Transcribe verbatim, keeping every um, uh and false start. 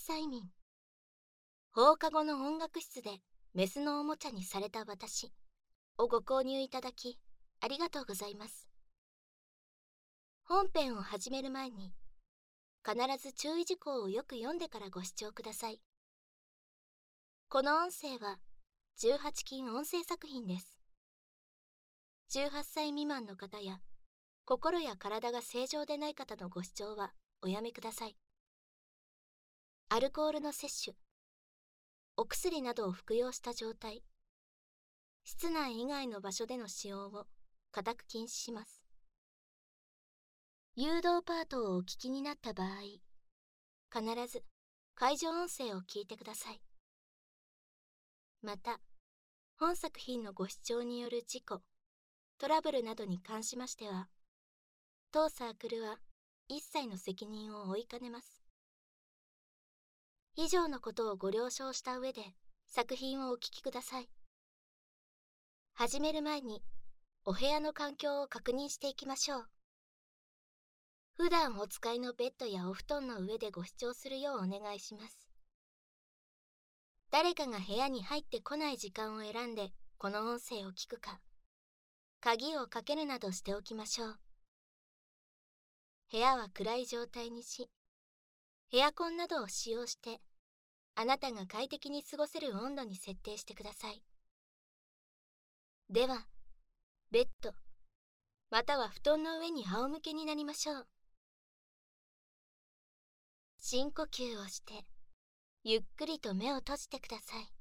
歳民。放課後の音楽室でメスのおもちゃにされた私をご購入いただきありがとうございます。本編を始める前に必ず注意事項をよく読んでからご視聴ください。この音声はじゅうはち禁音声作品です。じゅうはっさい未満の方や心や体が正常でない方のご視聴はおやめください。アルコールの摂取、お薬などを服用した状態、室内以外の場所での使用を固く禁止します。誘導パートをお聞きになった場合、必ず会場音声を聞いてください。また、本作品のご視聴による事故、トラブルなどに関しましては、当サークルは一切の責任を負いかねます。以上のことをご了承した上で作品をお聞きください。始める前にお部屋の環境を確認していきましょう。普段お使いのベッドやお布団の上でご視聴するようお願いします。誰かが部屋に入ってこない時間を選んでこの音声を聞くか、鍵をかけるなどしておきましょう。部屋は暗い状態にし、エアコンなどを使用してあなたが快適に過ごせる温度に設定してください。では、ベッドまたは布団の上に仰向けになりましょう。深呼吸をしてゆっくりと目を閉じてください。